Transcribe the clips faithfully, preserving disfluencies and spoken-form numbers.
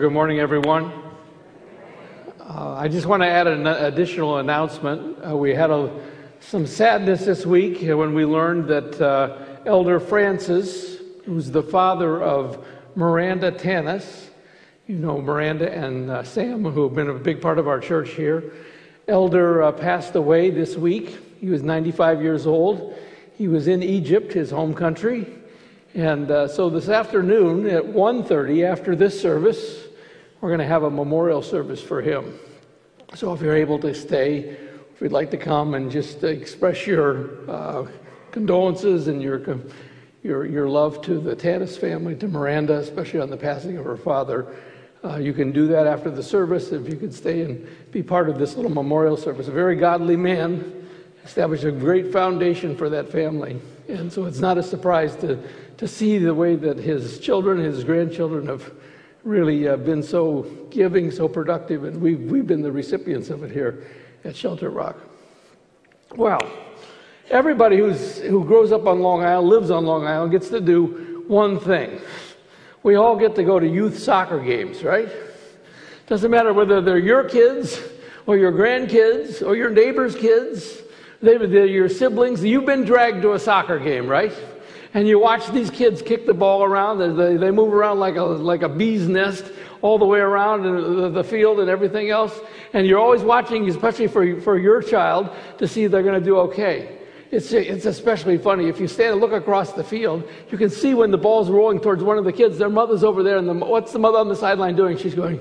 good morning, everyone. Uh, I just want to add an additional announcement. Uh, we had a, some sadness this week when we learned that uh, Elder Francis, who's the father of Miranda Tanis, you know Miranda and uh, Sam, who have been a big part of our church here. Elder uh, passed away this week. He was ninety-five years old. He was in Egypt, his home country. And uh, so this afternoon at one thirty, after this service, we're going to have a memorial service for him. So if you're able to stay, if you'd like to come and just express your uh, condolences and your your your love to the Tanis family, to Miranda, especially on the passing of her father, uh, you can do that after the service. If you could stay and be part of this little memorial service. A very godly man, established a great foundation for that family. And so it's not a surprise to to see the way that his children, his grandchildren have really uh, been so giving, so productive, and we've, we've been the recipients of it here at Shelter Rock. Well, everybody who's, who grows up on Long Island, lives on Long Island, gets to do one thing. We all get to go to youth soccer games, right? Doesn't matter whether they're your kids or your grandkids or your neighbor's kids, they, they're your siblings. You've been dragged to a soccer game, right? And you watch these kids kick the ball around. They, they move around like a like a bee's nest all the way around the, the field and everything else. And you're always watching, especially for for your child, to see if they're going to do okay. It's it's especially funny. If you stand and look across the field, you can see when the ball's rolling towards one of the kids, their mother's over there, and the, what's the mother on the sideline doing? She's going,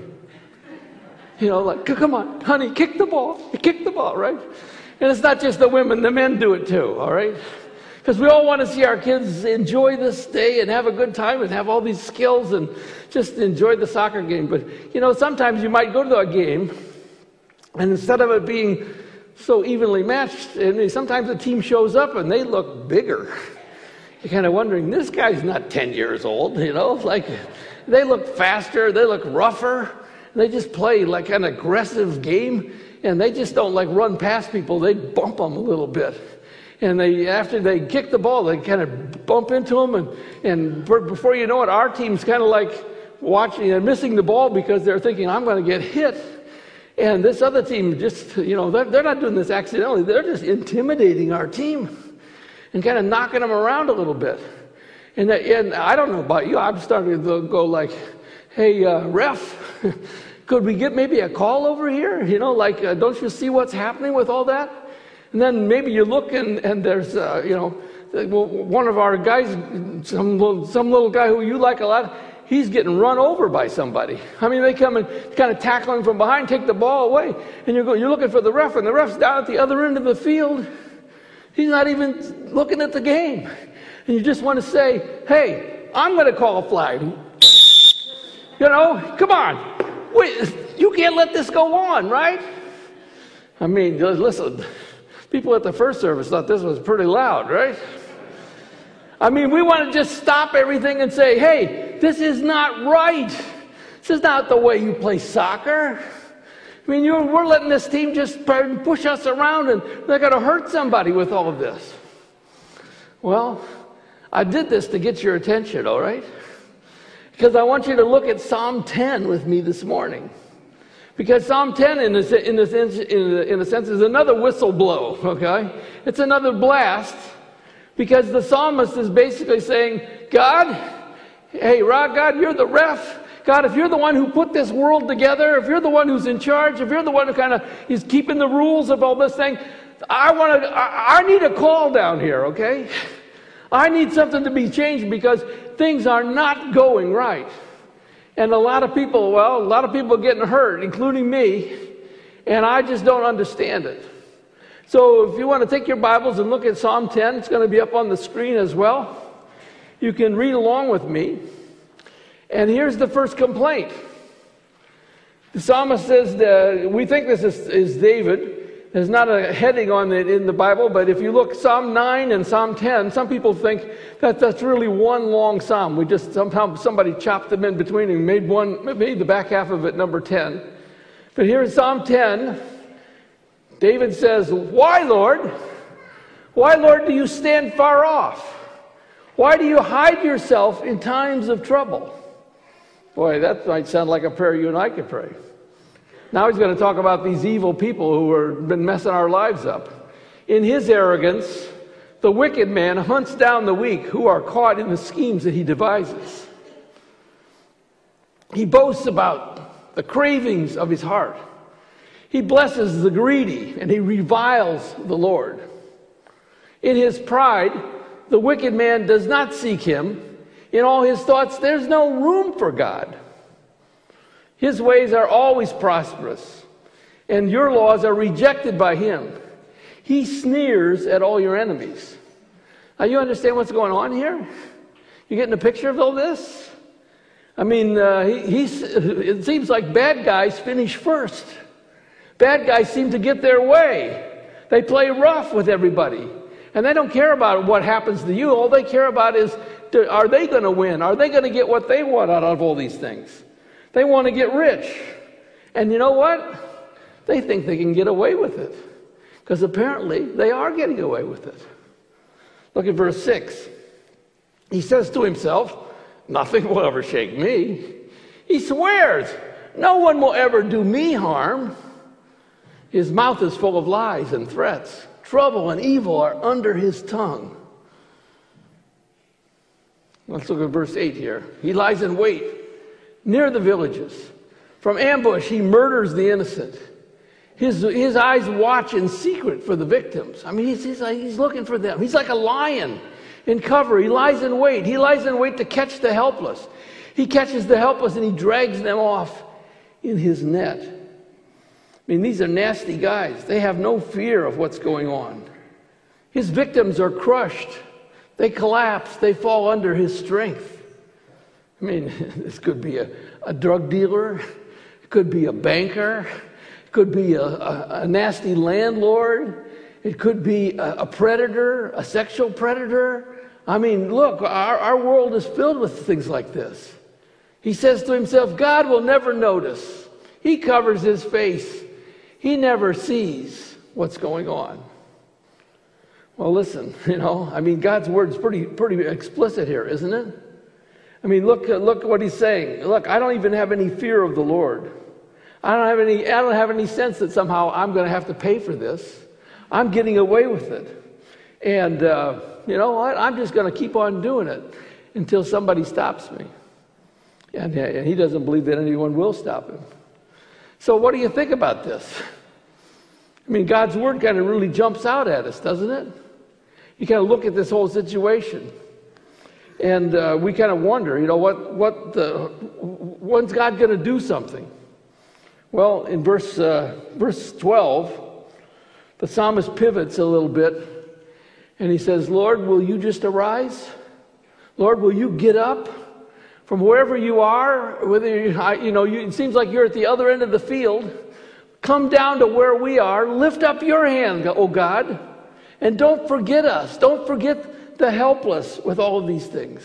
you know, like, come on, honey, kick the ball. Kick the ball, right? And it's not just the women, the men do it too, all right? Because we all want to see our kids enjoy this day and have a good time and have all these skills and just enjoy the soccer game. But, you know, sometimes you might go to a game, and instead of it being so evenly matched, and sometimes the team shows up and they look bigger. You're kind of wondering, this guy's not ten years old, you know? Like, they look faster, they look rougher. They just play like an aggressive game, and they just don't like run past people. They bump them a little bit. And they, after they kick the ball, they kind of bump into them, and, and before you know it, our team's kind of like watching and missing the ball because they're thinking, I'm going to get hit. And this other team just, you know, they're, they're not doing this accidentally. They're just intimidating our team and kind of knocking them around a little bit. And, and I don't know about you, I'm starting to go like, hey, uh, ref, could we get maybe a call over here? You know, like, uh, don't you see what's happening with all that? And then maybe you look and, and there's, uh, you know, one of our guys, some little, some little guy who you like a lot, he's getting run over by somebody. I mean, they come and kind of tackle him from behind, take the ball away, and you go, you're looking for the ref, and the ref's down at the other end of the field. He's not even looking at the game. And you just want to say, hey, I'm going to call a flag. You know, come on. Wait, you can't let this go on, right? I mean, listen. People at the first service thought this was pretty loud, right? I mean, we want to just stop everything and say, hey, this is not right. This is not the way you play soccer. I mean, you're, we're letting this team just push us around, and they're going to hurt somebody with all of this. Well, I did this to get your attention, all right? Because I want you to look at Psalm ten with me this morning. Because Psalm ten, in a, in, a sense, in, a, in a sense, is another whistle blow, okay? It's another blast, because the psalmist is basically saying, God, hey, Rod, God, you're the ref. God, if you're the one who put this world together, if you're the one who's in charge, if you're the one who kind of is keeping the rules of all this thing, I want to. I, I need a call down here, okay? I need something to be changed because things are not going right. And a lot of people, well, a lot of people are getting hurt, including me, and I just don't understand it. So if you want to take your Bibles and look at Psalm ten, it's going to be up on the screen as well. You can read along with me. And here's the first complaint. The psalmist says, that, we think this is, is David. There's not a heading on it in the Bible, but if you look Psalm nine and Psalm ten, some people think that that's really one long psalm. We just somehow somebody chopped them in between and made one, made the back half of it number ten. But here in Psalm ten, David says, "Why, Lord? Why, Lord, do you stand far off? Why do you hide yourself in times of trouble?" Boy, that might sound like a prayer you and I could pray. Now he's going to talk about these evil people who have been messing our lives up. In his arrogance, the wicked man hunts down the weak who are caught in the schemes that he devises. He boasts about the cravings of his heart. He blesses the greedy and he reviles the Lord. In his pride, the wicked man does not seek him. In all his thoughts, there's no room for God. His ways are always prosperous, and your laws are rejected by him. He sneers at all your enemies. Now, you understand what's going on here? You getting a picture of all this? I mean, uh, he, he's, it seems like bad guys finish first. Bad guys seem to get their way. They play rough with everybody. And they don't care about what happens to you. All they care about is, are they going to win? Are they going to get what they want out of all these things? They want to get rich. And you know what? They think they can get away with it. Because apparently they are getting away with it. Look at verse six. He says to himself, nothing will ever shake me. He swears, no one will ever do me harm. His mouth is full of lies and threats. Trouble and evil are under his tongue. Let's look at verse eight here. He lies in wait near the villages. From ambush, he murders the innocent. His, his eyes watch in secret for the victims. I mean, he's, he's, like, he's looking for them. He's like a lion in cover. He lies in wait. He lies in wait to catch the helpless. He catches the helpless and he drags them off in his net. I mean, these are nasty guys. They have no fear of what's going on. His victims are crushed. They collapse. They fall under his strength. I mean, this could be a, a drug dealer. It could be a banker. It could be a, a, a nasty landlord. It could be a, a predator, a sexual predator. I mean, look, our, our world is filled with things like this. He says to himself, God will never notice. He covers his face. He never sees what's going on. Well, listen, you know, I mean, God's word is pretty, pretty explicit here, isn't it? I mean, look, look what he's saying. Look, I don't even have any fear of the Lord. I don't have any, I don't have any sense that somehow I'm going to have to pay for this. I'm getting away with it. And, uh, you know what? I'm just going to keep on doing it until somebody stops me. And, and he doesn't believe that anyone will stop him. So what do you think about this? I mean, God's word kind of really jumps out at us, doesn't it? You kind of look at this whole situation, and uh, we kind of wonder, you know, what, what the, when's God going to do something? Well, in verse uh, verse twelve, the psalmist pivots a little bit, and he says, Lord, will you just arise? Lord, will you get up? From wherever you are, whether you, you know, you, it seems like you're at the other end of the field, come down to where we are, lift up your hand, oh God, and don't forget us. Don't forget the helpless with all of these things.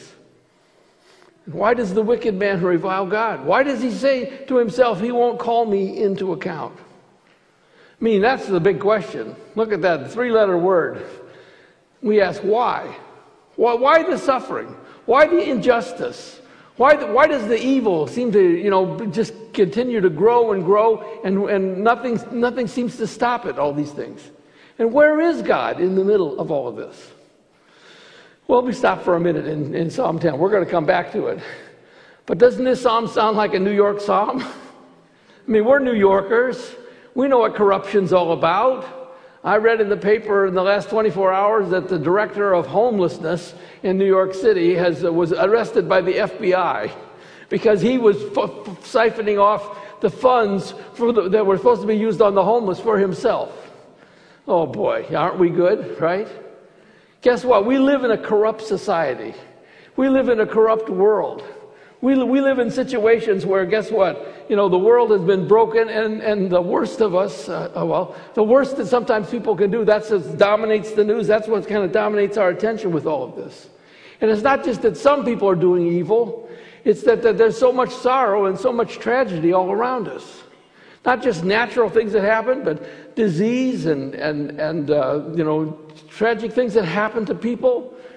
Why does the wicked man revile God? Why does he say to himself, he won't call me into account? I mean, that's the big question. Look at that three-letter word. We ask why? Why, why the suffering? Why the injustice? Why, why does the evil seem to, you know, just continue to grow and grow, and, and nothing, nothing seems to stop it, all these things? And where is God in the middle of all of this? Well, we stop for a minute in, in Psalm ten. We're going to come back to it. But doesn't this psalm sound like a New York psalm? I mean, we're New Yorkers. We know what corruption's all about. I read in the paper in the last twenty-four hours that the director of homelessness in New York City has uh, was arrested by the F B I because he was f- f- siphoning off the funds for the, that were supposed to be used on the homeless for himself. Oh boy, aren't we good, right? Guess what? We live in a corrupt society. We live in a corrupt world. We, we live in situations where, guess what? You know, the world has been broken, and, and the worst of us, uh, well, the worst that sometimes people can do, that's what dominates the news. That's what kind of dominates our attention with all of this. And it's not just that some people are doing evil. It's that, that there's so much sorrow and so much tragedy all around us. Not just natural things that happen, but disease and, and, and uh, you know, tragic things that happen to people.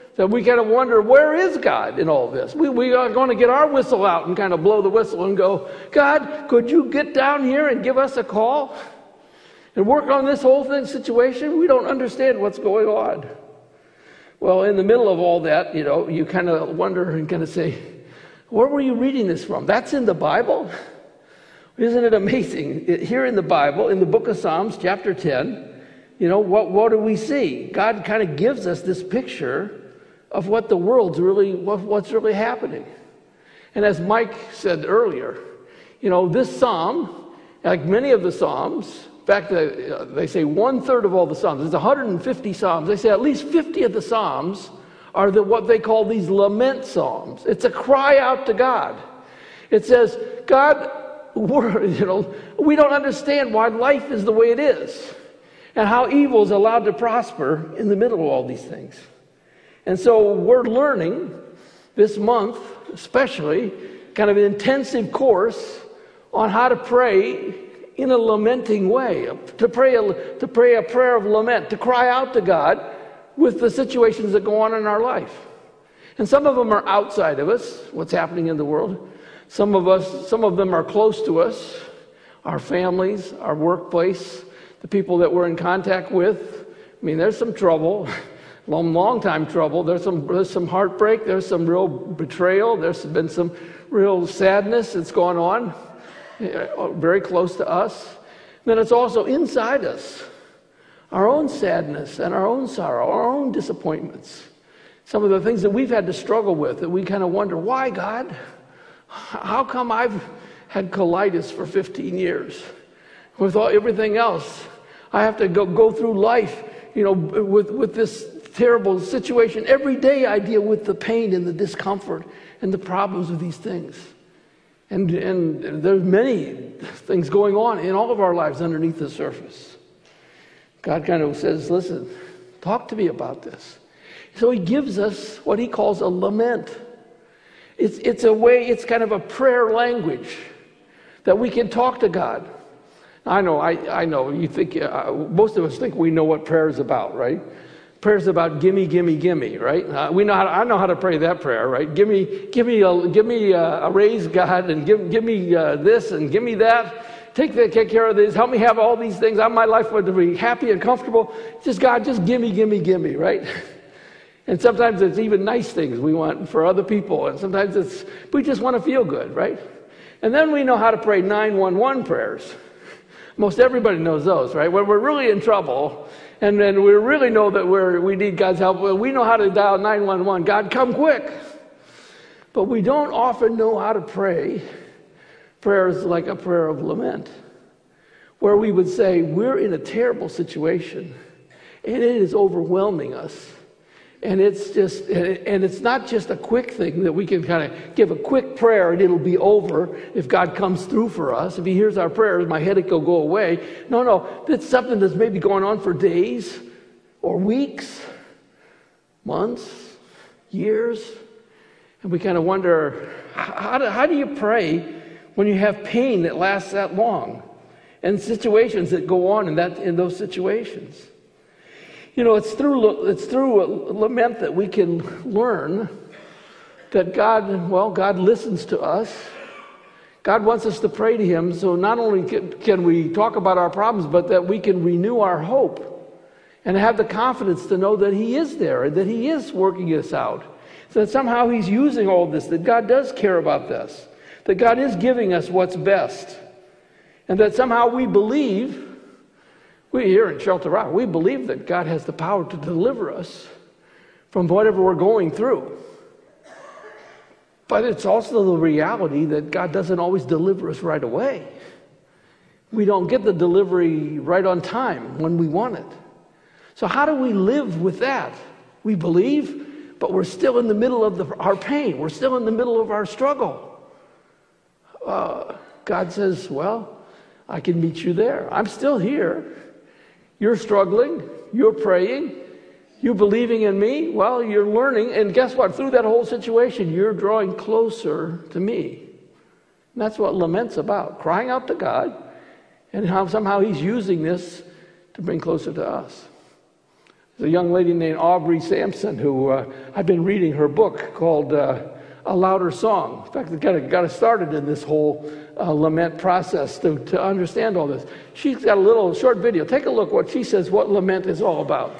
that we kind of wonder, where is God in all this? We, we are going to get our whistle out and kind of blow the whistle and go, God, could you get down here and give us a call and work on this whole thing situation? We don't understand what's going on. Well, in the middle of all that, you know, you kind of wonder and kind of say, where were you reading this from? That's in the Bible? Isn't it amazing? Here in the Bible, in the book of Psalms, chapter ten, you know, what, what do we see? God kind of gives us this picture of what the world's really, what, what's really happening. And as Mike said earlier, you know, this psalm, like many of the psalms, in fact, they, they say one third of all the psalms, there's one hundred fifty psalms, they say at least fifty of the psalms are the, what they call these lament psalms. It's a cry out to God. It says, God, we're, you know, we don't understand why life is the way it is and how evil is allowed to prosper in the middle of all these things. And so we're learning this month, especially, kind of an intensive course on how to pray in a lamenting way, to pray a, to pray a prayer of lament, to cry out to God with the situations that go on in our life. And some of them are outside of us, what's happening in the world. Some of us, some of them are close to us, our families, our workplace, the people that we're in contact with. I mean, there's some trouble. Long, long time trouble. There's some, there's some heartbreak. There's some real betrayal. There's been some real sadness that's gone on, very close to us. And then it's also inside us, our own sadness and our own sorrow, our own disappointments. Some of the things that we've had to struggle with that we kind of wonder, why, God? How come I've had colitis for fifteen years? With all, everything else, I have to go, go through life, you know, with, with this terrible situation. Every day I deal with the pain and the discomfort and the problems of these things. And, and there's many things going on in all of our lives underneath the surface. God kind of says, listen, talk to me about this. So he gives us what he calls a lament. It's, it's a way, it's kind of a prayer language that we can talk to God. I know, I, I know, you think, uh, most of us think we know what prayer is about, right? Prayer's about gimme, gimme, gimme, right? Uh, we know how to, I know how to pray that prayer, right? Give me, give me, a, give me a, a raise, God, and give, give me uh, this and give me that. Take, the, take care of this. Help me have all these things. I want my life to be happy and comfortable. Just God, just gimme, gimme, gimme, right? And sometimes it's even nice things we want for other people, and sometimes it's we just want to feel good, right? And then we know how to pray nine one one prayers. Most everybody knows those, right? When we're really in trouble. And then we really know that we're, we need God's help. We know how to dial nine one one. God, come quick. But we don't often know how to pray prayers like a prayer of lament, where we would say, we're in a terrible situation, and it is overwhelming us. And it's just, and it's not just a quick thing that we can kind of give a quick prayer and it'll be over if God comes through for us. If he hears our prayers, my headache will go away. No, no, it's something that's maybe going on for days or weeks, months, years. And we kind of wonder, how do, how do you pray when you have pain that lasts that long and situations that go on in that in those situations? You know, it's through it's through a lament that we can learn that God, well, God listens to us. God wants us to pray to him, so not only can, can we talk about our problems, but that we can renew our hope and have the confidence to know that he is there and that he is working us out. So that somehow he's using all this, that God does care about this, that God is giving us what's best, and that somehow we believe. We here in Shelter Rock, we believe that God has the power to deliver us from whatever we're going through. But it's also the reality that God doesn't always deliver us right away. We don't get the delivery right on time when we want it. So how do we live with that? We believe, but we're still in the middle of the, our pain. We're still in the middle of our struggle. Uh, God says, well, I can meet you there. I'm still here. You're struggling, you're praying, you're believing in me. Well, you're learning, and guess what? Through that whole situation, you're drawing closer to me. And that's what lament's about, crying out to God, and how somehow he's using this to bring closer to us. There's a young lady named Aubrey Sampson who uh, I've been reading her book called uh, A Louder Song. In fact, I got, got us started in this whole uh, lament process to, to understand all this. She's got a little short video. Take a look what she says what lament is all about.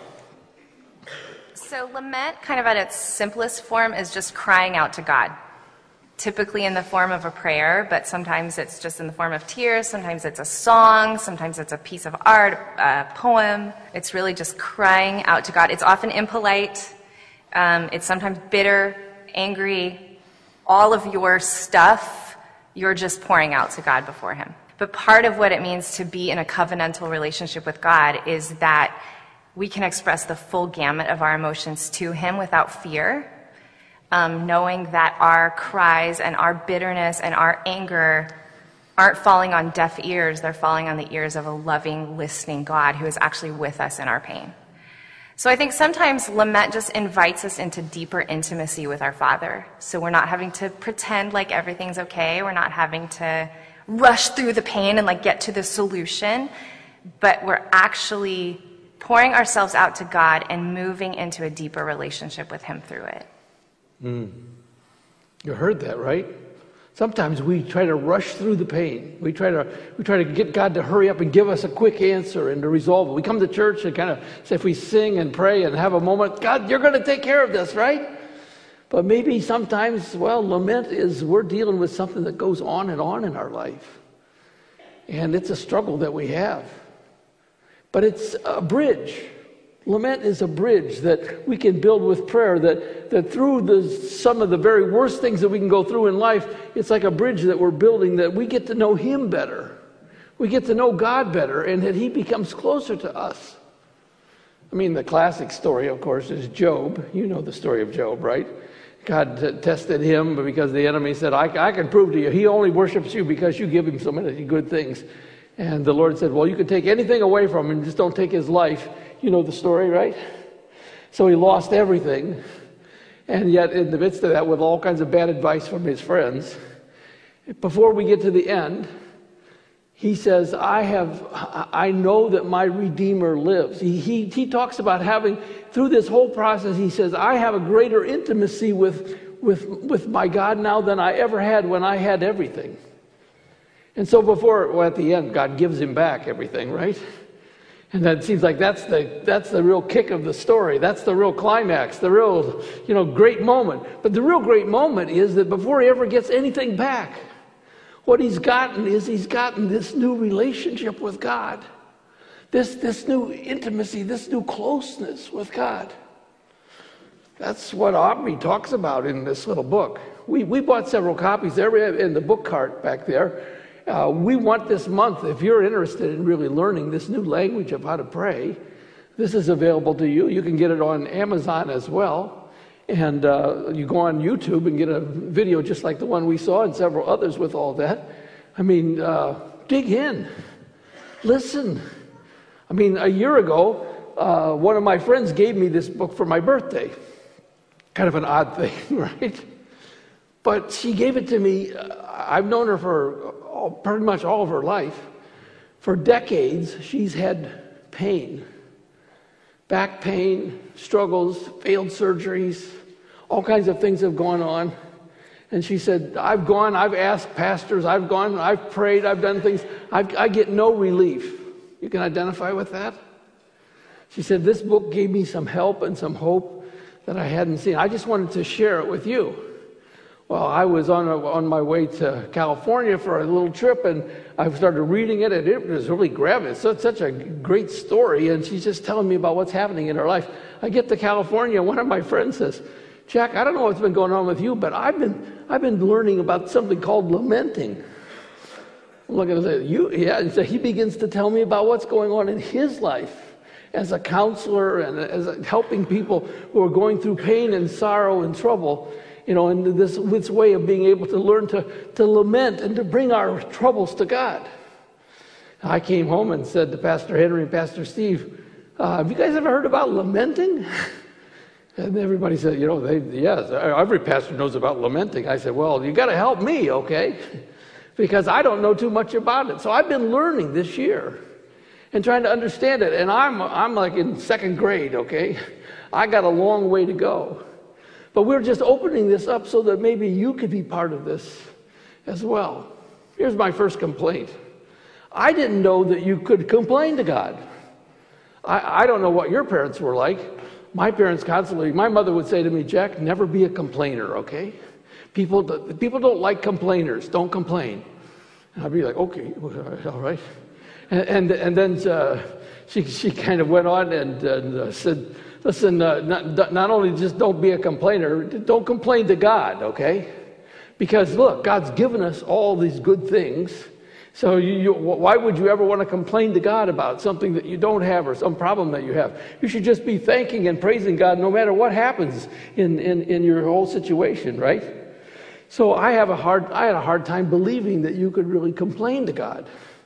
So lament, kind of at its simplest form, is just crying out to God. Typically in the form of a prayer, but sometimes it's just in the form of tears, sometimes it's a song, sometimes it's a piece of art, a poem. It's really just crying out to God. It's often impolite, um, it's sometimes bitter, angry, all of your stuff, you're just pouring out to God before Him. But part of what it means to be in a covenantal relationship with God is that we can express the full gamut of our emotions to Him without fear. Um, knowing that our cries and our bitterness and our anger aren't falling on deaf ears, they're falling on the ears of a loving, listening God who is actually with us in our pain. So I think sometimes lament just invites us into deeper intimacy with our Father. So we're not having to pretend like everything's okay, we're not having to rush through the pain and like get to the solution, but we're actually pouring ourselves out to God and moving into a deeper relationship with Him through it. Mm. You heard that, right? Sometimes we try to rush through the pain. We try to we try to get God to hurry up and give us a quick answer and to resolve it. We come to church and kind of say, if we sing and pray and have a moment, God, you're going to take care of this, right? But maybe sometimes, well, lament is we're dealing with something that goes on and on in our life. And it's a struggle that we have. But it's a bridge. Lament is a bridge that we can build with prayer, that, that through the, some of the very worst things that we can go through in life, it's like a bridge that we're building that we get to know Him better. We get to know God better, and that He becomes closer to us. I mean, the classic story, of course, is Job. You know the story of Job, right? God t- tested him because the enemy said, I, I can prove to you, he only worships you because you give him so many good things. And the Lord said, well, you can take anything away from him, just don't take his life. You know the story, right? So he lost everything. And yet in the midst of that, with all kinds of bad advice from his friends, before we get to the end, he says, I have, I know that my Redeemer lives. He, he, he talks about having, through this whole process, he says, I have a greater intimacy with, with, with my God now than I ever had when I had everything. And so before, well, at the end, God gives him back everything, right? And that seems like that's the that's the real kick of the story. That's the real climax, the real, you know, great moment. But the real great moment is that before he ever gets anything back, what he's gotten is he's gotten this new relationship with God. This this new intimacy, this new closeness with God. That's what Aubrey talks about in this little book. We we bought several copies there in the book cart back there. Uh, we want this month, if you're interested in really learning this new language of how to pray, this is available to you. You can get it on Amazon as well. And uh, you go on YouTube and get a video just like the one we saw and several others with all that. I mean, uh, dig in. Listen. I mean, a year ago, uh, one of my friends gave me this book for my birthday. Kind of an odd thing, right? But she gave it to me. Uh, I've known her for all, pretty much all of her life. For decades, she's had pain. Back pain, struggles, failed surgeries, all kinds of things have gone on. And she said, I've gone, I've asked pastors, I've gone, I've prayed, I've done things. I've, I get no relief. You can identify with that? She said, this book gave me some help and some hope that I hadn't seen. I just wanted to share it with you. Well, I was on a, on my way to California for a little trip, and I started reading it, and it was really grabbing. It's such, such a great story, and she's just telling me about what's happening in her life. I get to California, and one of my friends says, Jack, I don't know what's been going on with you, but I've been I've been learning about something called lamenting. I'm looking at say, you, yeah, and so he begins to tell me about what's going on in his life as a counselor and as a, helping people who are going through pain and sorrow and trouble. You know, and this, this way of being able to learn to, to lament and to bring our troubles to God. I came home and said to Pastor Henry and Pastor Steve, uh, have you guys ever heard about lamenting? And everybody said, you know, they yes, every pastor knows about lamenting. I said, well, you got to help me, okay? Because I don't know too much about it. So I've been learning this year. and trying to understand it. And I'm, I'm like in second grade, okay? I got a long way to go. But we're just opening this up so that maybe you could be part of this as well. Here's my first complaint. I didn't know that you could complain to God. I, I don't know what your parents were like. My parents constantly, my mother would say to me, Jack, never be a complainer, okay? People, people don't like complainers. Don't complain. And I'd be like, okay, all right. And and, and then uh, she she kind of went on and, and uh, said, listen, uh, not, not only just don't be a complainer, don't complain to God, okay? Because look, God's given us all these good things. So you, you, why would you ever want to complain to God about something that you don't have or some problem that you have? You should just be thanking and praising God no matter what happens in, in, in your whole situation, right? So I have a hard, I had a hard time believing that you could really complain to God.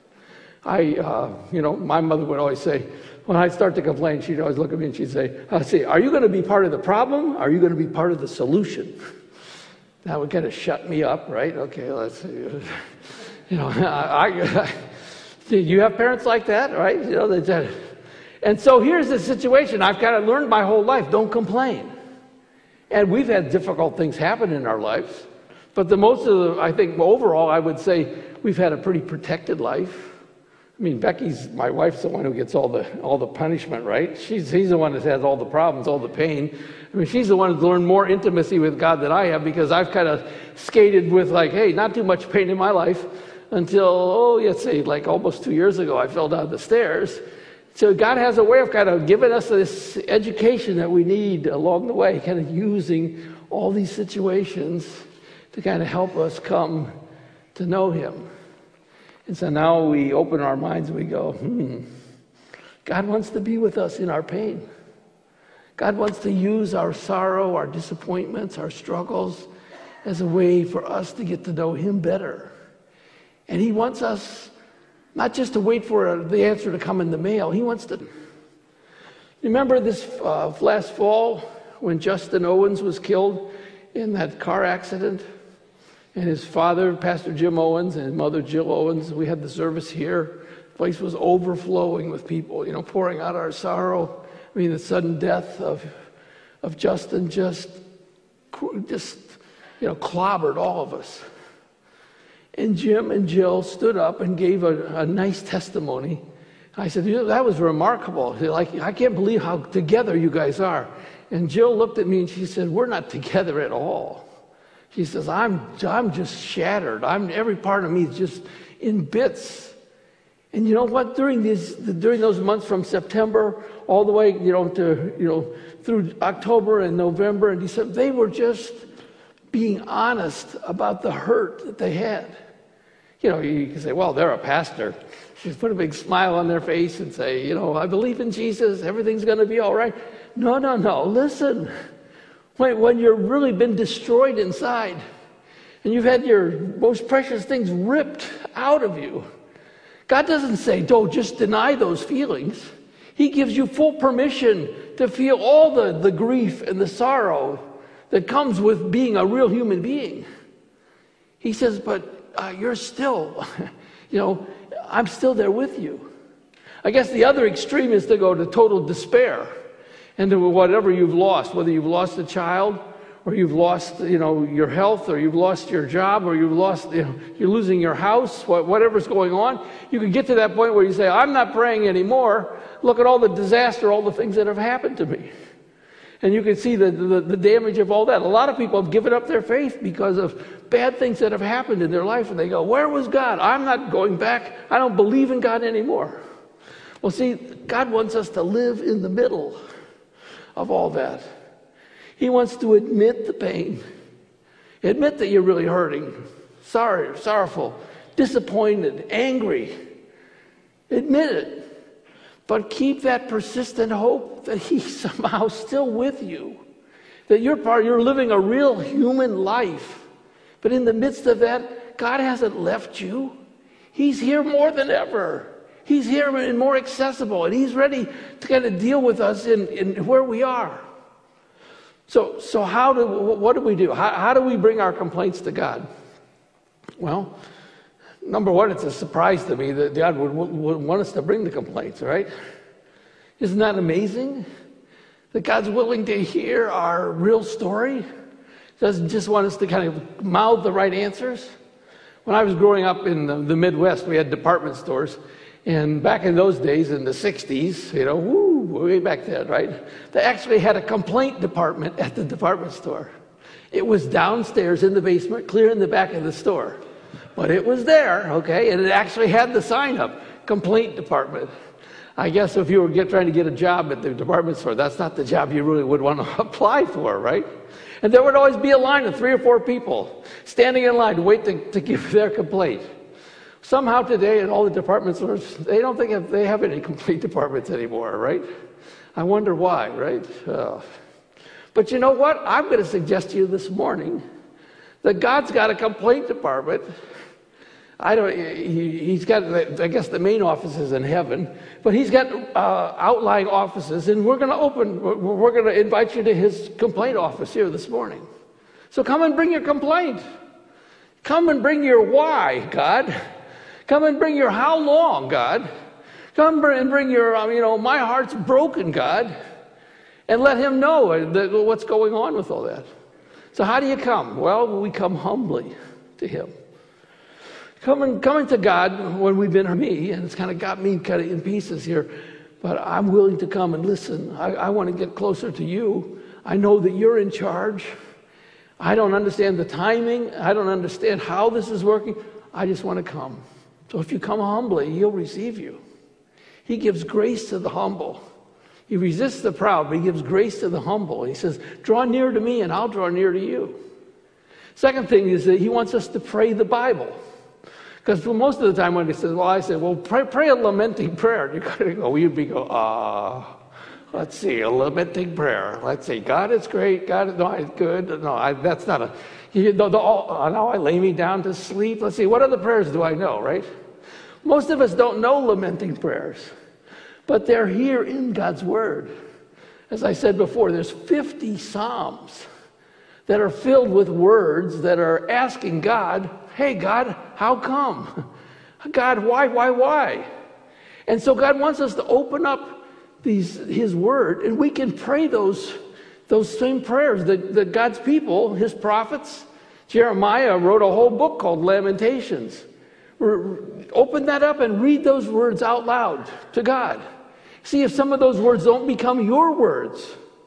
I, uh, you know, my mother would always say, when I start to complain, she'd always look at me and she'd say, I'd say, are you going to be part of the problem? Or are you going to be part of the solution? That would kind of shut me up, right? Okay, let's see. You know, I, I, do you have parents like that, right? You know, they, and so here's the situation. I've kind of learned my whole life, don't complain. And we've had difficult things happen in our lives. But the most of the, I think overall, I would say we've had a pretty protected life. I mean, Becky's, my wife's the one who gets all the all the punishment, right? She's He's the one that has all the problems, all the pain. I mean, she's the one who's learned more intimacy with God than I have, because I've kind of skated with like, hey, not too much pain in my life until, oh, let's say, like almost two years ago, I fell down the stairs. So God has a way of kind of giving us this education that we need along the way, kind of using all these situations to kind of help us come to know Him. And so now we open our minds and we go, hmm, God wants to be with us in our pain. God wants to use our sorrow, our disappointments, our struggles as a way for us to get to know Him better. And He wants us not just to wait for the answer to come in the mail. He wants to... Remember this uh, last fall when Justin Owens was killed in that car accident? And his father, Pastor Jim Owens, and his mother, Jill Owens, we had the service here. The place was overflowing with people, you know, pouring out our sorrow. I mean, the sudden death of of Justin just, just, you know, clobbered all of us. And Jim and Jill stood up and gave a, a nice testimony. I said, you know, that was remarkable. They're like, I can't believe how together you guys are. And Jill looked at me and she said, we're not together at all. She says, I'm I'm just shattered. I'm every part of me is just in bits. And you know what? During these during those months from September all the way, you know, to you know through October and November and December, they were just being honest about the hurt that they had. You know, you can say, well, they're a pastor. Just put a big smile on their face and say, you know, I believe in Jesus. Everything's going to be all right. No, no, no. Listen. When, when you've really been destroyed inside and you've had your most precious things ripped out of you, God doesn't say, don't just deny those feelings. He gives you full permission to feel all the, the grief and the sorrow that comes with being a real human being. He says, but uh, you're still, you know, I'm still there with you. I guess the other extreme is to go to total despair. And to whatever you've lost, whether you've lost a child, or you've lost, you know, your health, or you've lost your job, or you've lost, you know, you're losing your house, whatever's going on, you can get to that point where you say, I'm not praying anymore. Look at all the disaster, all the things that have happened to me. And you can see the, the, the damage of all that. A lot of people have given up their faith because of bad things that have happened in their life, and they go, where was God? I'm not going back. I don't believe in God anymore. Well, see, God wants us to live in the middle of all that. He wants to admit the pain. Admit that you're really hurting, sorry, sorrowful, disappointed, angry. Admit it. But keep that persistent hope that He's somehow still with you. That you're part, you're living a real human life. But in the midst of that, God hasn't left you. He's here more than ever. He's here and more accessible, and He's ready to kind of deal with us in, in where we are. So, so how do what do we do? How, how do we bring our complaints to God? Well, Number one, it's a surprise to me that God would, would want us to bring the complaints, right? Isn't that amazing? That God's willing to hear our real story. Doesn't just want us to kind of mouth the right answers. When I was growing up in the, the Midwest, we had department stores. And back in those days, in the sixties, you know, woo, way back then, right? They actually had a complaint department at the department store. It was downstairs in the basement, clear in the back of the store. But it was there, okay? And it actually had the sign up, complaint department. I guess if you were get, trying to get a job at the department store, that's not the job you really would want to apply for, right? And there would always be a line of three or four people standing in line to wait to, to give their complaint. Somehow today in all the department stores, they don't think if they have any complaint departments anymore, right? I wonder why, right? Uh, but you know what? I'm going to suggest to you this morning that God's got a complaint department. I don't. He, he's got, I guess, the main office is in heaven, but he's got uh, outlying offices, and we're going to open. We're going to invite you to his complaint office here this morning. So come and bring your complaint. Come and bring your why, God. Come and bring your how long, God. Come and bring your, um, you know, my heart's broken, God, and let him know that, what's going on with all that. So how do you come? Well, we come humbly to him. Coming, coming to God when we've been me, and it's kind of got me cut in pieces here, but I'm willing to come and listen. I, I want to get closer to you. I know that you're in charge. I don't understand the timing. I don't understand how this is working. I just want to come. So if you come humbly, he'll receive you. He gives grace to the humble. He resists the proud, but he gives grace to the humble. He says, draw near to me and I'll draw near to you. Second thing is that he wants us to pray the Bible. Because most of the time when he says, well, I say, well, pray, pray a lamenting prayer. You're going to go, you'd be go, ah, uh, let's see, a lamenting prayer. Let's see, God is great, God is, no, it's good. No, I, that's not a, you, the, the, oh, now I lay me down to sleep. Let's see, what other prayers do I know, right? Most of us don't know lamenting prayers, but they're here in God's Word. As I said before, there's fifty Psalms that are filled with words that are asking God, hey, God, how come? God, why, why, why? And so God wants us to open up these His Word, and we can pray those, those same prayers that, that God's people, His prophets, Jeremiah wrote a whole book called Lamentations. Open that up and read those words out loud to God. See if some of those words don't become your words.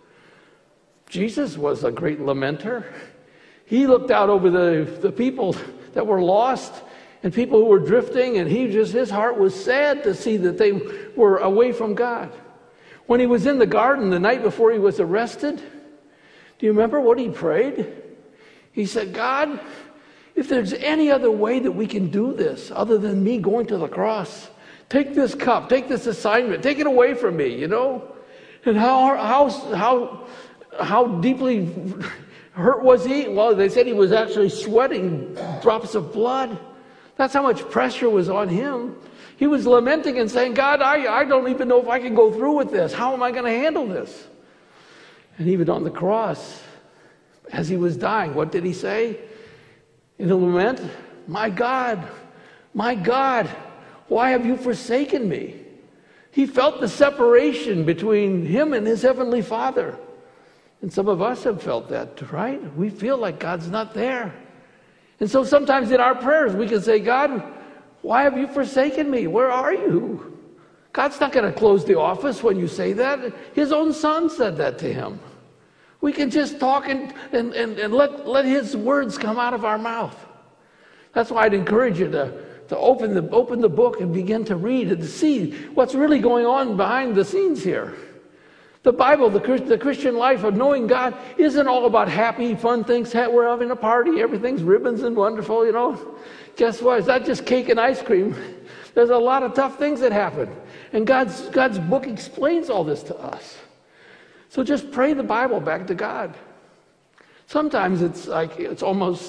Jesus was a great lamenter. He looked out over the, the people that were lost and people who were drifting, and he just his heart was sad to see that they were away from God. When he was in the garden the night before he was arrested, do you remember what he prayed? He said, God, if there's any other way that we can do this other than me going to the cross, take this cup, take this assignment, take it away from me, you know? And how how how how deeply hurt was he? Well, they said he was actually sweating drops of blood. That's how much pressure was on him. He was lamenting and saying, God, I, I don't even know if I can go through with this. How am I going to handle this? And even on the cross, as he was dying, what did he say? In a lament, my God, my God, why have you forsaken me? He felt the separation between him and his heavenly Father. And some of us have felt that, right? We feel like God's not there. And so sometimes in our prayers we can say, God, why have you forsaken me? Where are you? God's not going to close the office when you say that. His own son said that to him. We can just talk and, and, and, and let, let his words come out of our mouth. That's why I'd encourage you to, to open the, open the book and begin to read and to see what's really going on behind the scenes here. The Bible, the, the Christian life of knowing God isn't all about happy, fun things. We're having a party, everything's ribbons and wonderful, you know. Guess what? It's not just cake and ice cream. There's a lot of tough things that happen. And God's, God's book explains all this to us. So just pray the Bible back to God. Sometimes it's like, it's almost,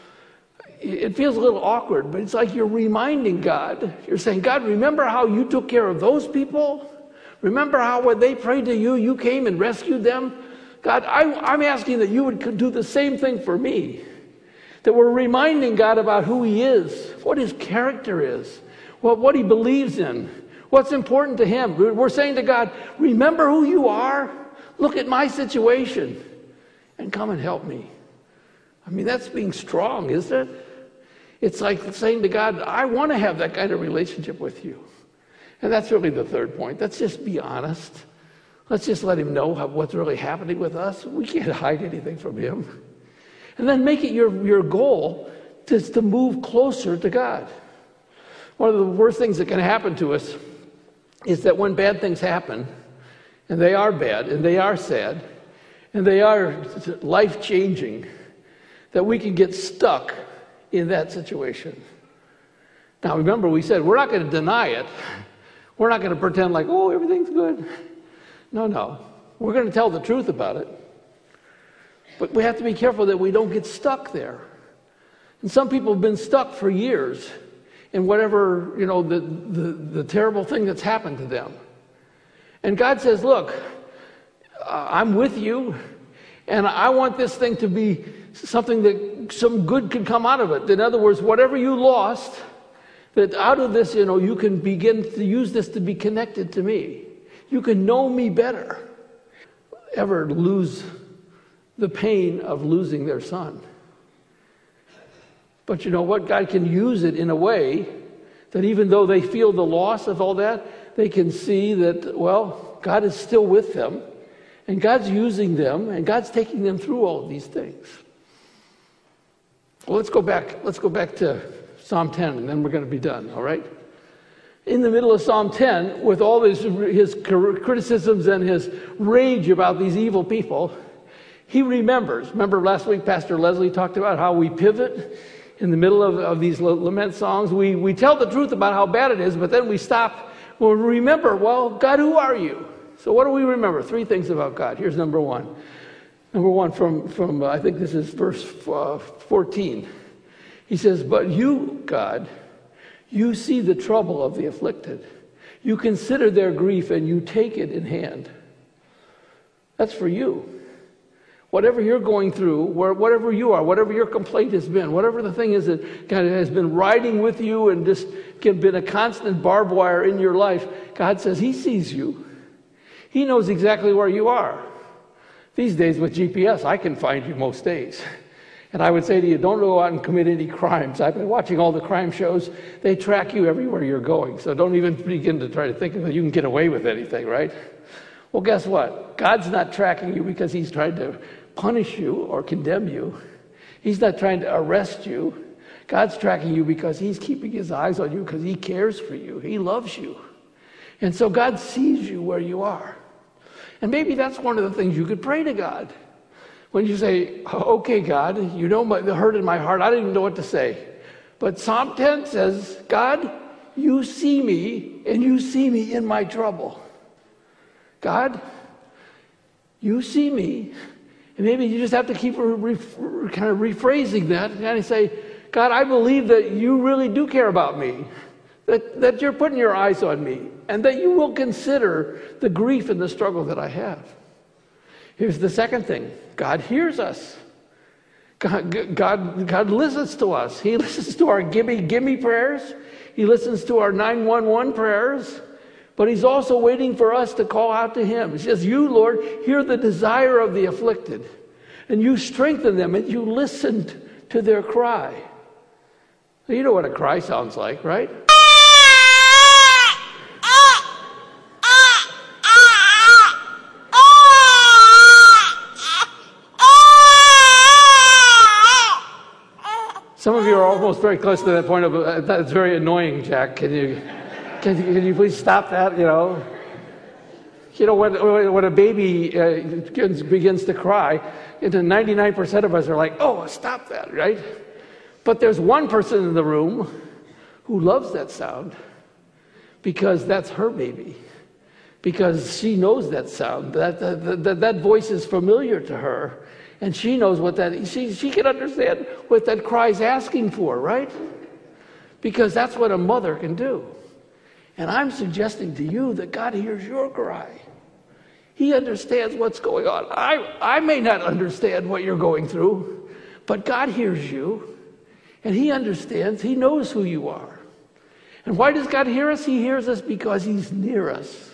it feels a little awkward, but it's like you're reminding God. You're saying, God, remember how you took care of those people? Remember how when they prayed to you, you came and rescued them? God, I, I'm asking that you would do the same thing for me. that we're reminding God about who he is, what his character is, what, what he believes in, what's important to him. We're saying to God, remember who you are. Look at my situation and come and help me. I mean, that's being strong, isn't it? It's like saying to God, I want to have that kind of relationship with you. And that's really the third point. Let's just be honest. Let's just let him know how, what's really happening with us. We can't hide anything from him. And then make it your, your goal to, to move closer to God. One of the worst things that can happen to us is that when bad things happen, and they are bad, and they are sad, and they are life-changing, that we can get stuck in that situation. Now remember, we said we're not going to deny it. We're not going to pretend like, oh, everything's good. No, no. We're going to tell the truth about it. But we have to be careful that we don't get stuck there. And some people have been stuck for years in whatever, you know, the, the, the terrible thing that's happened to them. And God says, look, uh, I'm with you, and I want this thing to be something that some good can come out of it. In other words, whatever you lost, that out of this, you know, you can begin to use this to be connected to me. You can know me better. Ever lose the pain of losing their son. But you know what? God can use it in a way that even though they feel the loss of all that, they can see that, well, God is still with them, and God's using them, and God's taking them through all of these things. Well, let's go back. Let's go back to Psalm ten, and then we're going to be done, all right? In the middle of Psalm ten, with all his, his criticisms and his rage about these evil people, he remembers. Remember last week Pastor Leslie talked about how we pivot in the middle of, of these lament songs. We, we tell the truth about how bad it is, but then we stop. Well, remember, well, God, who are you? So what do we remember? Three things about God. Here's number one. Number one from, from uh, I think this is verse uh, fourteen. He says, but you, God, you see the trouble of the afflicted. You consider their grief and you take it in hand. That's for you. Whatever you're going through, whatever you are, whatever your complaint has been, whatever the thing is that God has been riding with you and just been a constant barbed wire in your life, God says he sees you. He knows exactly where you are. These days with G P S, I can find you most days. And I would say to you, don't go out and commit any crimes. I've been watching all the crime shows. They track you everywhere you're going. So don't even begin to try to think that you can get away with anything, right? Well, guess what? God's not tracking you because he's trying to punish you or condemn you. He's not trying to arrest you. God's tracking you because he's keeping his eyes on you because he cares for you. He loves you. And so God sees you where you are. And maybe that's one of the things you could pray to God. When you say, okay, God, you know my, the hurt in my heart, I don't even know what to say. But Psalm ten says, God, you see me, and you see me in my trouble. God, you see me. And maybe you just have to keep re- re- kind of rephrasing that and kind of say, God, I believe that you really do care about me, that, that you're putting your eyes on me, and that you will consider the grief and the struggle that I have. Here's the second thing. God hears us. God, God, God listens to us. He listens to our gimme, gimme prayers. He listens to our nine one one prayers. But he's also waiting for us to call out to him. He says, you, Lord, hear the desire of the afflicted. And you strengthen them and you listen to their cry. You know what a cry sounds like, right? Some of you are almost very close to that point of, uh, that's very annoying, Jack. Can you, can you, can you please stop that, you know? You know, when, when a baby uh, begins to cry, ninety-nine percent of us are like, oh, stop that, right? But there's one person in the room who loves that sound because that's her baby. Because she knows that sound. That, that, that, that voice is familiar to her. And she knows what that, she, she can understand what that cry is asking for, right? Because that's what a mother can do. And I'm suggesting to you that God hears your cry. He understands what's going on. I, I may not understand what you're going through, but God hears you. And he understands. He knows who you are. And why does God hear us? He hears us because he's near us.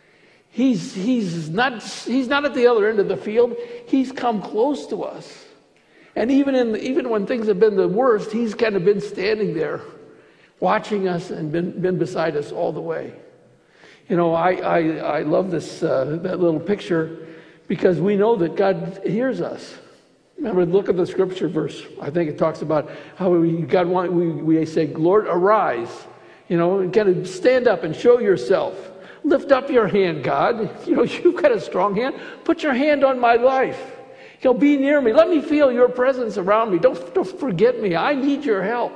He's, he's, not, he's not at the other end of the field. He's come close to us. And even, in, even when things have been the worst, he's kind of been standing there watching us and been, been beside us all the way. You know, I, I, I love this uh, that little picture because we know that God hears us. Remember, look at the scripture verse. I think it talks about how we, God want, we, we say, Lord, arise. You know, and kind of stand up and show yourself. Lift up your hand, God. You know, you've got a strong hand. Put your hand on my life. You know, be near me. Let me feel your presence around me. Don't, don't forget me. I need your help.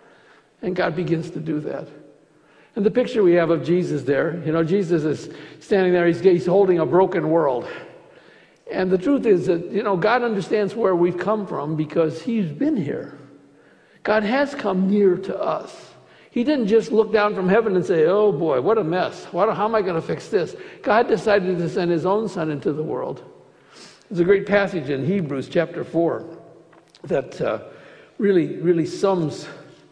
And God begins to do that. And the picture we have of Jesus there, you know, Jesus is standing there. He's, he's holding a broken world. And the truth is that, you know, God understands where we've come from because he's been here. God has come near to us. He didn't just look down from heaven and say, oh boy, what a mess. What, how am I going to fix this? God decided to send his own son into the world. There's a great passage in Hebrews chapter four that uh, really, really sums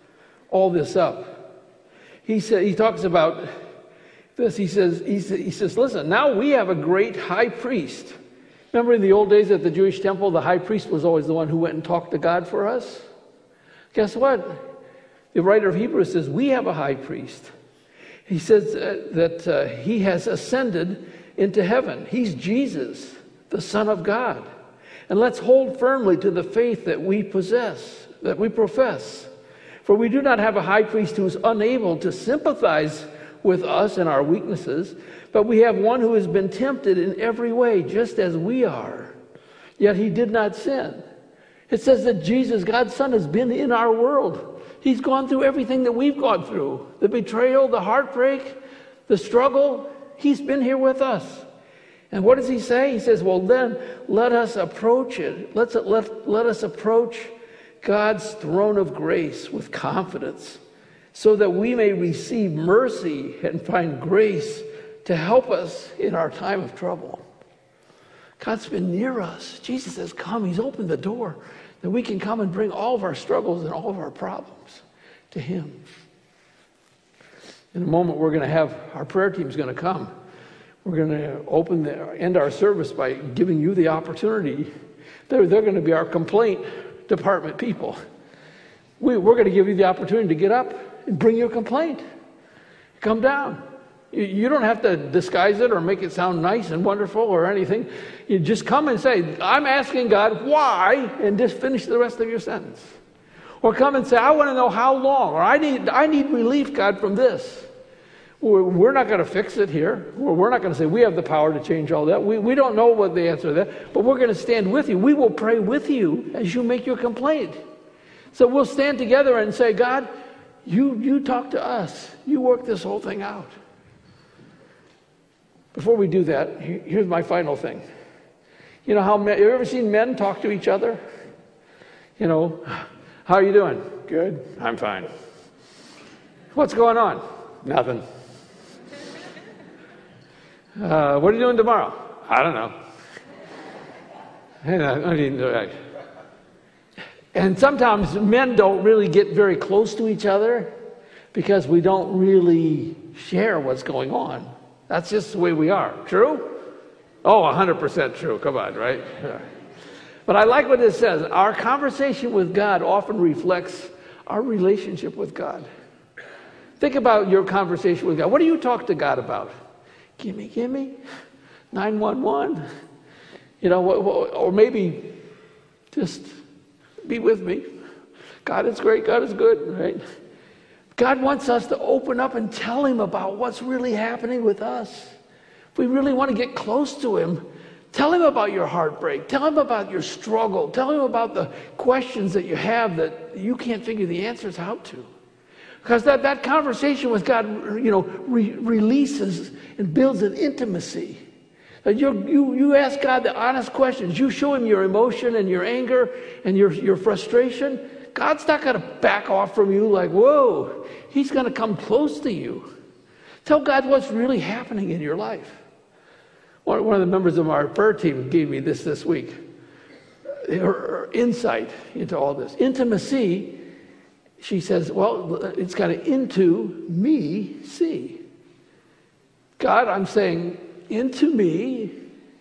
all this up. He said, he talks about this. He says, he, he says, listen, now we have a great high priest. Remember in the old days at the Jewish temple, the high priest was always the one who went and talked to God for us? Guess what? The writer of Hebrews says, we have a high priest. He says uh, that uh, he has ascended into heaven. He's Jesus, the Son of God. And let's hold firmly to the faith that we possess, that we profess. For we do not have a high priest who is unable to sympathize with us in our weaknesses, but we have one who has been tempted in every way, just as we are. Yet he did not sin. It says that Jesus, God's Son, has been in our world. He's gone through everything that we've gone through. The betrayal, the heartbreak, the struggle. He's been here with us. And what does he say? He says, well, then let us approach it. Let's, let, let us approach God's throne of grace with confidence so that we may receive mercy and find grace to help us in our time of trouble. God's been near us. Jesus has come. He's opened the door that we can come and bring all of our struggles and all of our problems to him. In a moment, we're going to have, our prayer team's going to come. We're going to open the, end our service by giving you the opportunity. They're, they're going to be our complaint department people. We, we're going to give you the opportunity to get up and bring your complaint. Come down. You, you don't have to disguise it or make it sound nice and wonderful or anything. You just come and say, I'm asking God why, and just finish the rest of your sentence. Or come and say, I want to know how long, or I need I need relief, God, from this. We're, we're not going to fix it here. We're, we're not going to say we have the power to change all that. We, we don't know what the answer to that, but we're going to stand with you. We will pray with you as you make your complaint. So we'll stand together and say, God, you, you talk to us. You work this whole thing out. Before we do that, here's my final thing. You know how men, you ever seen men talk to each other? You know, how are you doing? Good. I'm fine. What's going on? Nothing. Uh, what are you doing tomorrow? I don't know. I mean, and sometimes men don't really get very close to each other because we don't really share what's going on. That's just the way we are. True? Oh, one hundred percent true. Come on, right? Yeah. But I like what it says. Our conversation with God often reflects our relationship with God. Think about your conversation with God. What do you talk to God about? Gimme, gimme. nine one one. You know, or maybe just be with me. God is great. God is good, right? God wants us to open up and tell him about what's really happening with us. If we really want to get close to him, tell him about your heartbreak. Tell him about your struggle. Tell him about the questions that you have that you can't figure the answers out to. Because that, that conversation with God, you know, re- releases and builds an intimacy. That you you you ask God the honest questions. You show him your emotion and your anger and your, your frustration. God's not going to back off from you like, whoa. He's going to come close to you. Tell God what's really happening in your life. One, one of the members of our prayer team gave me this this week. Her, her insight into all this. Intimacy she says, well, it's got to into me see. God, I'm saying, into me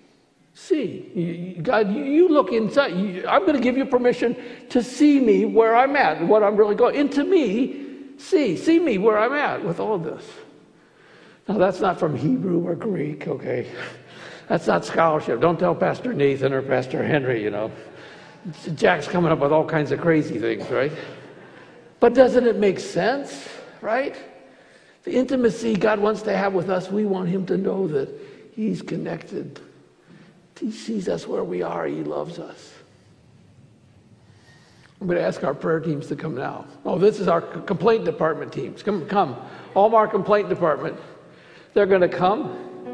see. God, you look inside. I'm going to give you permission to see me where I'm at and what I'm really going. Into me see. See me where I'm at with all this. Now, that's not from Hebrew or Greek, okay? That's not scholarship. Don't tell Pastor Nathan or Pastor Henry, you know. Jack's coming up with all kinds of crazy things, right? But doesn't it make sense, right? The intimacy God wants to have with us, we want him to know that he's connected. He sees us where we are. He loves us. I'm going to ask our prayer teams to come now. Oh, this is our complaint department teams. Come, come. All our complaint department. They're going to come.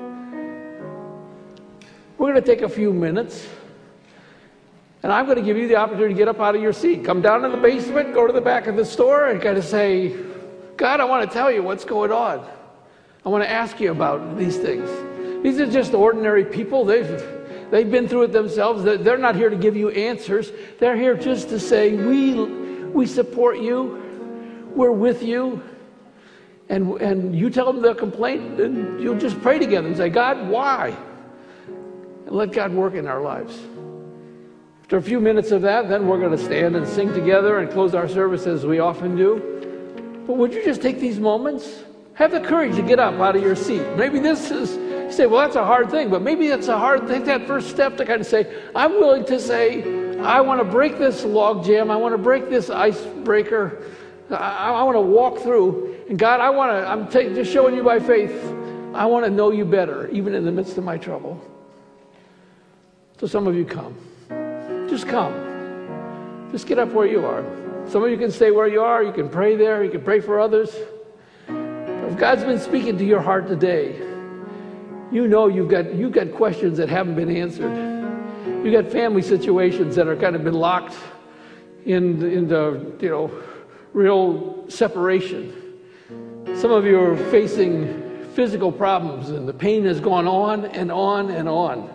We're going to take a few minutes. And I'm going to give you the opportunity to get up out of your seat. Come down to the basement, go to the back of the store, and kind of say, God, I want to tell you what's going on. I want to ask you about these things. These are just ordinary people. They've, they've been through it themselves. They're not here to give you answers. They're here just to say, we, we support you. We're with you. And, and you tell them the complaint, and you'll just pray together and say, God, why? And let God work in our lives. After a few minutes of that, then we're going to stand and sing together and close our service as we often do. But would you just take these moments? Have the courage to get up out of your seat. Maybe this is, you say, well, that's a hard thing, but maybe it's a hard thing, that first step to kind of say, I'm willing to say, I want to break this log jam. I want to break this icebreaker. I, I want to walk through. And God, I want to, I'm t- just showing you by faith, I want to know you better, even in the midst of my trouble. So some of you come. Just come. Just get up where you are. Some of you can stay where you are. You can pray there. You can pray for others. But if God's been speaking to your heart today, you know you've got you've got questions that haven't been answered. You've got family situations that are kind of been locked in in the you know real separation. Some of you are facing physical problems, and the pain has gone on and on and on.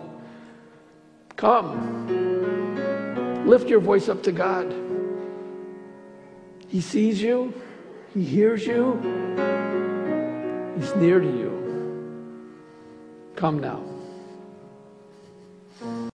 Come. Lift your voice up to God. He sees you. He hears you. He's near to you. Come now.